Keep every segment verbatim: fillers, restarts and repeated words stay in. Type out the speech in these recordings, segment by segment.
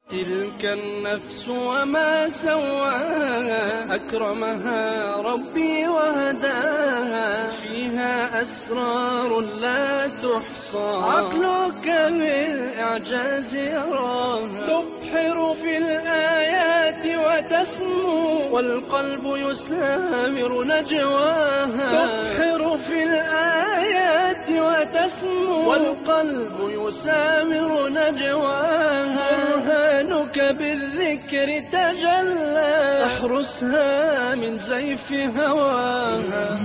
تلك النفس وما سواها، أكرمها ربي وهداها، فيها أسرار لا تحصى، عقلك بالإعجاز يراها، تبحر في الآيات وتسمو، والقلب يسامر نجواها، تبحر في الآيات وتسمو، والقلب يسامر نجواها، برهانك بالذكر تجلى، احرسها من زيف هواها.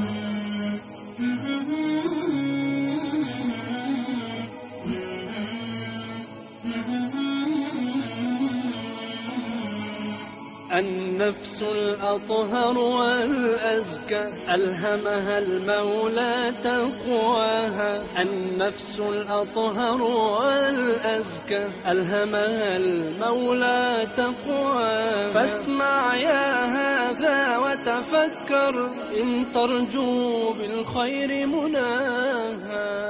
النفس الأطهر والأزكى، ألهمها المولى تقواها. النفس الأطهر والأزكى، ألهمها المولى تقواها. فاسمع يا هذا وتفكر، إن ترجو بالخير مناها.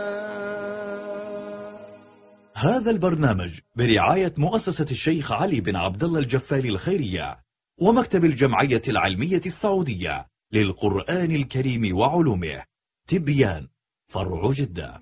هذا البرنامج برعاية مؤسسة الشيخ علي بن عبد الله الجفاري الخيرية ومكتب الجمعية العلمية السعودية للقرآن الكريم وعلومه، تبيان، فرع جدة.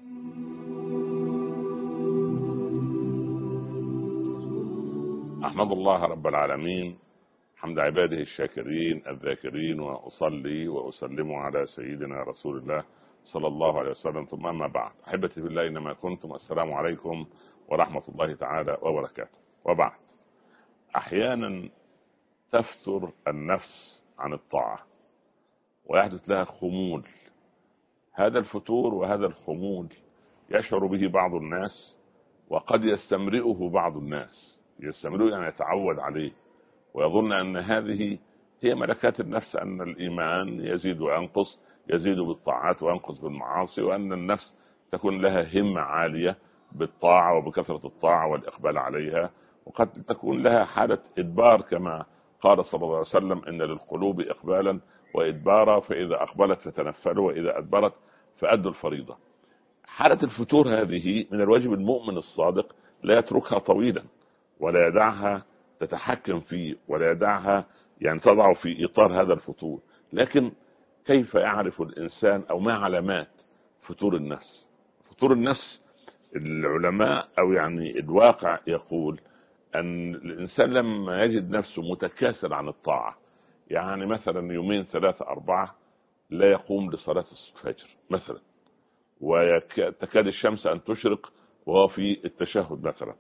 أحمد الله رب العالمين حمد عباده الشاكرين الذاكرين، وأصلي وأسلم على سيدنا رسول الله صلى الله عليه وسلم، ثم أما بعد. أحبتي بالله إنما كنتم، السلام عليكم ورحمة الله تعالى وبركاته. وبعد، أحيانا تفتر النفس عن الطاعة ويحدث لها خمول. هذا الفتور وهذا الخمول يشعر به بعض الناس، وقد يستمرئه بعض الناس، يستمرئه يعني يتعود عليه ويظن أن هذه هي ملكات النفس، أن الإيمان يزيد وينقص، يزيد بالطاعات وينقص بالمعاصي، وأن النفس تكون لها همة عالية بالطاعة وبكثرة الطاعة والإقبال عليها، وقد تكون لها حالة إدبار كما قال صلى الله عليه وسلم: إن للقلوب إقبالا وإدبارا، فإذا أقبلت فتنفلوا وإذا أدبرت فأدوا الفريضة. حالة الفتور هذه من الواجب المؤمن الصادق لا يتركها طويلا، ولا يدعها تتحكم فيه، ولا يدعها يعني تضع في إطار هذا الفتور. لكن كيف يعرف الإنسان أو ما علامات فتور النفس؟ فتور النفس العلماء أو يعني الواقع يقول أن الإنسان لما يجد نفسه متكاسل عن الطاعة، يعني مثلا يومين ثلاثة أربعة لا يقوم لصلاة الفجر مثلا، وتكاد الشمس أن تشرق وهو في التشهد مثلا،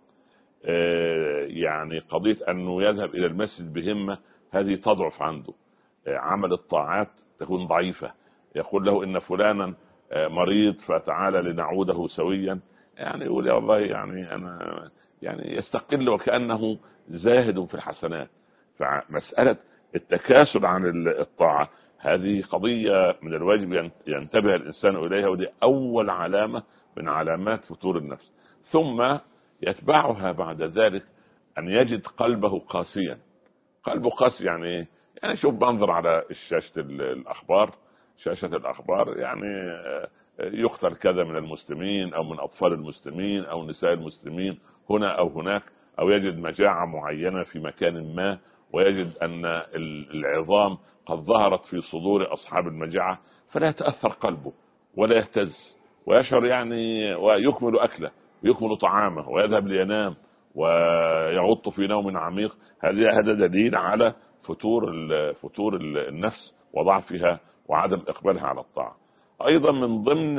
يعني قضية أنه يذهب إلى المسجد بهمة هذه تضعف عنده، عمل الطاعات تكون ضعيفة، يقول له إن فلانا مريض فتعالى لنعوده سويا، يعني يقول يا الله يعني أنا يعني يستقل وكأنه زاهد في الحسنات. فمسألة التكاسل عن الطاعة هذه قضية من الواجب ينتبه الإنسان إليها، ودي أول علامة من علامات فتور النفس. ثم يتبعها بعد ذلك أن يجد قلبه قاسيا. قلبه قاسي يعني إيه؟ يعني شوف بنظر على شاشة الأخبار، شاشة الأخبار يعني يقتل كذا من المسلمين أو من أطفال المسلمين أو نساء المسلمين هنا أو هناك، أو يجد مجاعة معينة في مكان ما، ويجد أن العظام قد ظهرت في صدور أصحاب المجاعة، فلا يتأثر قلبه ولا يهتز، ويشعر يعني ويكمل أكله ويكمل طعامه ويذهب لينام ويغط في نوم عميق. هذا دليل على فتور فتور النفس وضعفها وعدم إقبالها على الطاعة. أيضا من ضمن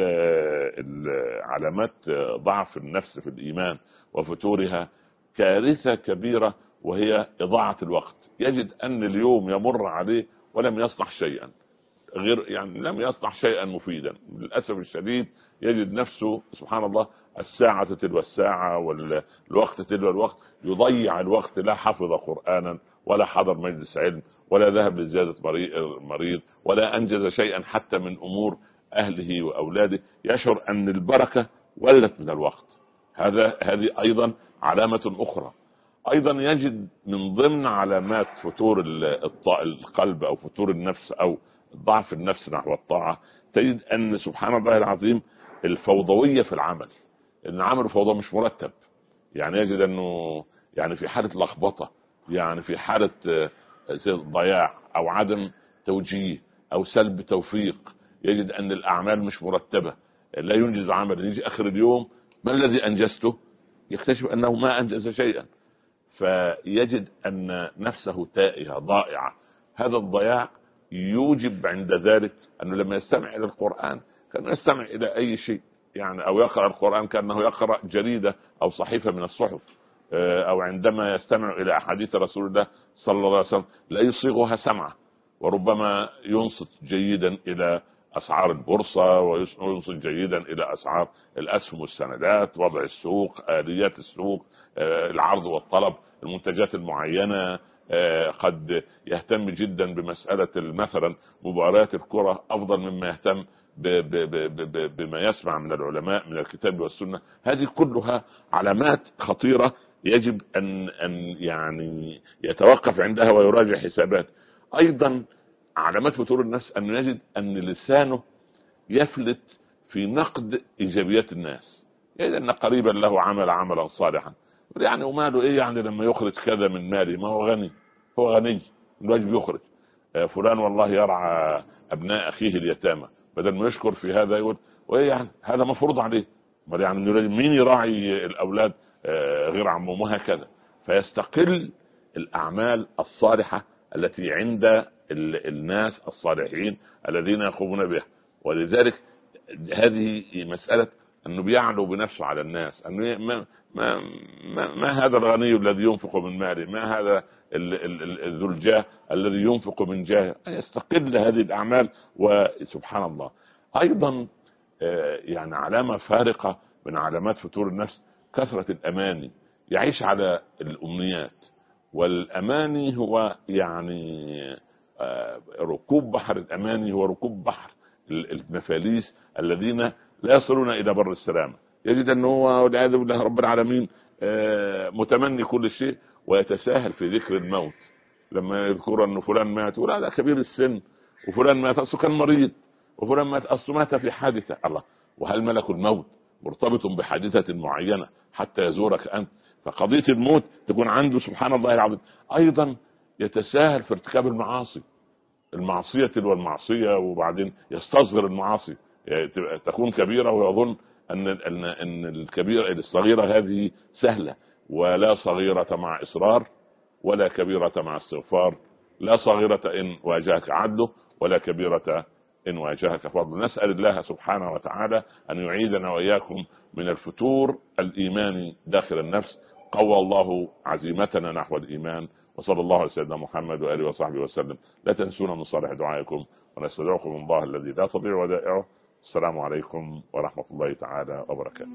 العلامات ضعف النفس في الإيمان وفتورها كارثة كبيرة، وهي إضاعة الوقت. يجد أن اليوم يمر عليه ولم يصنع شيئا، غير يعني لم يصنع شيئا مفيدا. للأسف الشديد يجد نفسه سبحان الله الساعة تلو الساعة والوقت تلو الوقت، يضيع الوقت، لا حفظ قرآنا ولا حضر مجلس علم ولا ذهب لزيادة مريض ولا أنجز شيئا حتى من أمور أهله وأولاده. يشعر أن البركة ولت من الوقت. هذا هذه أيضا علامة أخرى. أيضا يجد من ضمن علامات فتور القلب أو فتور النفس أو ضعف النفس نحو الطاعة، تجد أن سبحان الله العظيم الفوضوية في العمل، إن عمل فوضى مش مرتب. يعني يجد أنه يعني في حالة لخبطة، يعني في حالة ضياع أو عدم توجيه أو سلب توفيق، يجد أن الأعمال مش مرتبة، لا ينجز عمل، يجي آخر اليوم ما الذي أنجزته؟ يكتشف أنه ما أنجز شيئا، فيجد أن نفسه تائهة ضائعة. هذا الضياع يوجب عند ذلك أنه لما يستمع إلى القرآن كان يستمع إلى أي شيء، يعني أو يقرأ القرآن كأنه يقرأ جريدة أو صحيفة من الصحف، أو عندما يستمع إلى أحاديث رسول الله صلى الله عليه وسلم لا يصيغها سمعة، وربما ينصت جيدا إلى أسعار البورصة، وينصت جيدا إلى أسعار الأسهم والسندات، وضع السوق، آليات السوق، العرض والطلب، المنتجات المعينة. قد يهتم جدا بمسألة مثلا مباريات الكرة أفضل مما يهتم بما يسمع من العلماء من الكتاب والسنة. هذه كلها علامات خطيرة يجب أن أن يعني يتوقف عندها ويراجع حسابات. أيضا علامات فتور النفس أن يجد أن لسانه يفلت في نقد إيجابيات الناس، يعني أن قريبا له عمل عملا صالحا، يعني وماله إيه يعني لما يخرج كذا من مالي، ما هو غني، هو غني الواجب يخرج. فلان والله يرعى أبناء أخيه اليتامى، بدل ما يشكر في هذا يقول وإيه يعني هذا مفروض عليه، يعني مين يراعي الأولاد غير عمهم، وهكذا. فيستقل الأعمال الصالحة التي عند الناس الصالحين الذين يقومون بها. ولذلك هذه مسألة أنه بيعلو بنفسه على الناس، أنه ما, ما, ما, ما هذا الغني الذي ينفق من ماله، ما هذا ذو الجاه الذي ينفق من جاه، يستقل هذه الأعمال. وسبحان الله أيضا يعني علامة فارقة من علامات فتور النفس كثرة الأماني، يعيش على الأمنيات. والأماني هو يعني ركوب بحر، الأماني هو ركوب بحر المفاليس الذين لا يصلون إلى بر السلامة. يجد أنه هو والعياذ بالله رب العالمين متمني كل شيء، ويتساهل في ذكر الموت. لما يذكر أنه فلان مات ولا هذا كبير السن، وفلان مات أصله كان مريض، وفلان مات أصله مات في حادثة. الله، وهل ملك الموت مرتبط بحادثة معينة حتى يزورك أنت؟ فقضية الموت تكون عنده سبحان الله العظيم. أيضا يتساهل في ارتكاب المعاصي، المعصية والمعصية، وبعدين يستصغر المعاصي، يعني تكون كبيرة ويظن أن أن أن الكبيرة الصغيرة هذه سهلة، ولا صغيرة مع إصرار، ولا كبيرة مع استغفار، لا صغيرة إن واجهك عدله، ولا كبيرة إن واجهك فضل. نسأل الله سبحانه وتعالى أن يعيدنا وإياكم من الفتور الإيماني داخل النفس. قوى الله عزيمتنا نحو الإيمان، وصلى الله على سيدنا محمد وآله وصحبه وسلم. لا تنسونا من صالح دعائكم، ونستدعوكم من الله الذي لا تضيع ودائعه. السلام عليكم ورحمة الله تعالى وبركاته.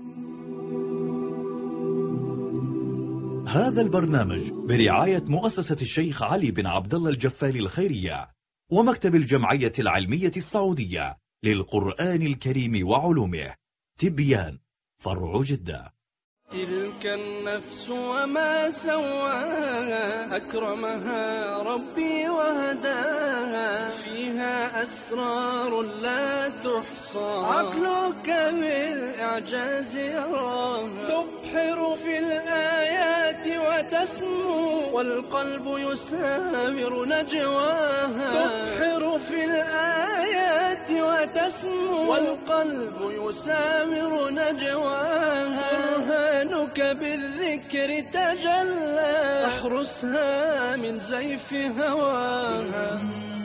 هذا البرنامج برعاية مؤسسة الشيخ علي بن عبد الله الجفالي الخيرية ومكتب الجمعية العلمية السعودية للقرآن الكريم وعلومه، تبيان، فرع جدة. تلك النفس وما سواها، أكرمها ربي وهداها، فيها أسرار لا تحصى، عقلك بالإعجاز يراها، تبحر في الآيات وتسمو، والقلب يسامر نجواها، تبحر في الآيات وتسمو، والقلب يسامر نجواها، برهانك بالذكر تجلى، احرسها من زيف هواها.